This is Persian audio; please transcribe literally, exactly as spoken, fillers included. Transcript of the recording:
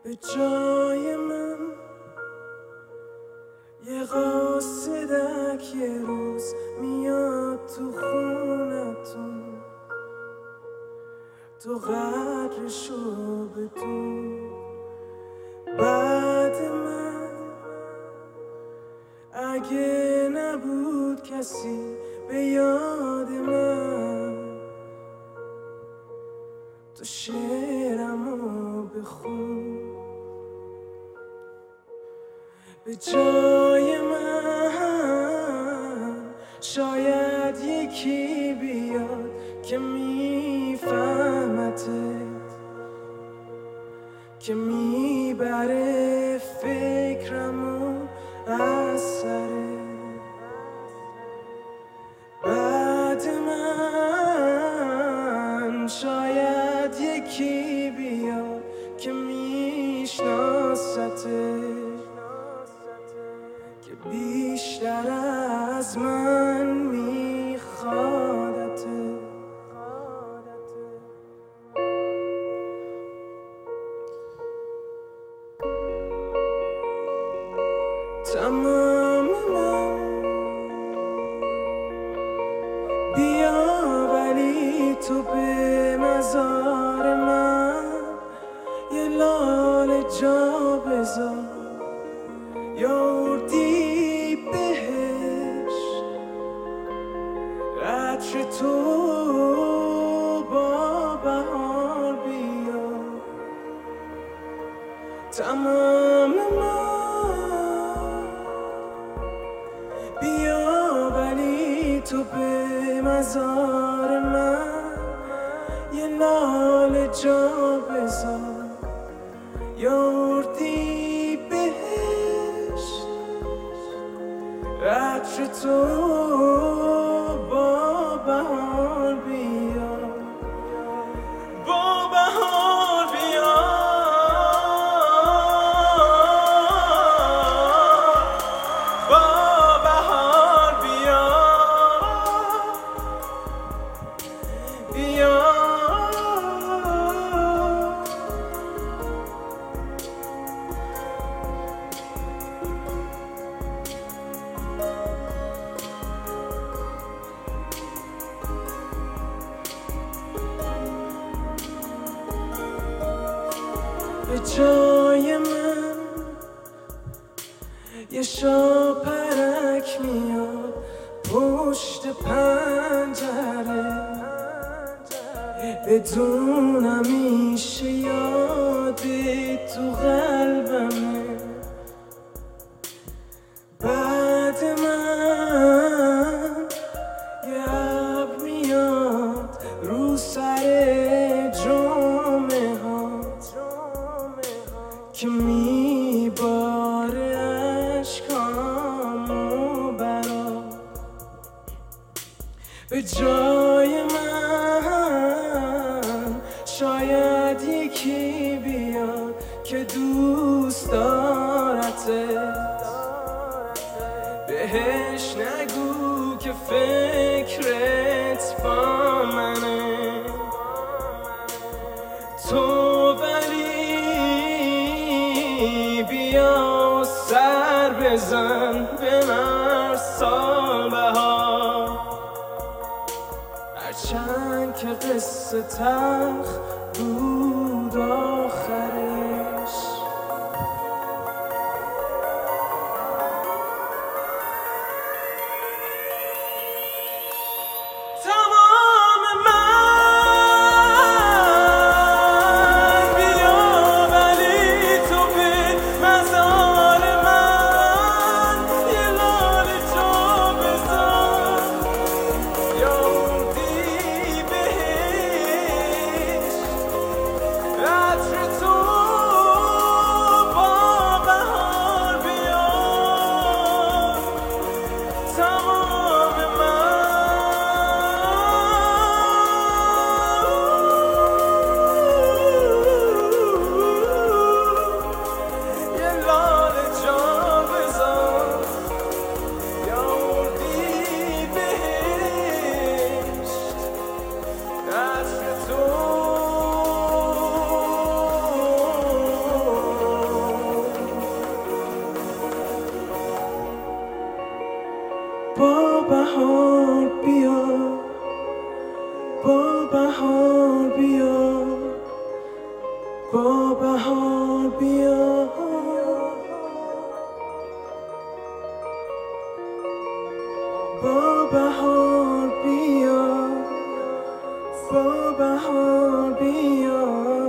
به جای من یه قاصدک یه روز میاد تو خونتون، تو قدرشو بدون. بعد من اگه نبود کسی به یاد من، تو شعرمو بخون. به جای من شاید یکی بیاد که میفهمتت، که میبره فکرمو از سرت. بعد من شاید یکی بیاد که میشناستت، که بیشتر از من میخوادت. تمام من بیا ولی تو به مزار من یه لاله جا بذار، یا اردی بهش عطر تو با بهار بیا. تمام من بیا ولی تو به مزار من یه لاله جا بذار، یا اردی بهش عطر تو با بهار بیا. با بهار بیا، با بهار بیا، بیا. به جای من یه شاپرک میاد پشت پنجره، بدونم میشه یادی تو قلبمه. بعد من یه ابر میاد رو سر جمعه ها که میباره عشقامو برا. به جای من شاید یکی بیاد که دوست دارته، بهش نگو که فکرت با منه. تو ولی بیا سر بزن به مرسال بهار، هرچند که قصه تلخ بود آخرش. بهار بیا، با بهار بیا، با بهار بیا. با بهار بیا، با بهار بیا.